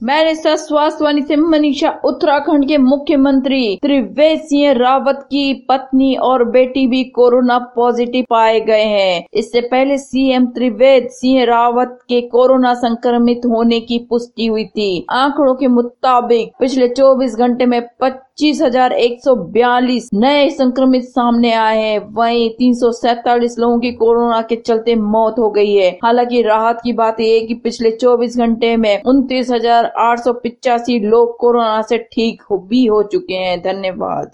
मैंने स्वास्थ्य से मनीषा। उत्तराखंड के मुख्यमंत्री त्रिवेंद्र सिंह रावत की पत्नी और बेटी भी कोरोना पॉजिटिव पाए गए हैं। इससे पहले सीएम त्रिवेंद्र सिंह रावत के कोरोना संक्रमित होने की पुष्टि हुई थी। आंकड़ों के मुताबिक पिछले 24 घंटे में 25,142 नए संक्रमित सामने आए हैं। वहीं 347 लोगों की कोरोना के चलते मौत हो गई है। हालांकि राहत की बात यह है कि पिछले 24 घंटे में 29,885 लोग कोरोना से ठीक भी हो चुके हैं। धन्यवाद।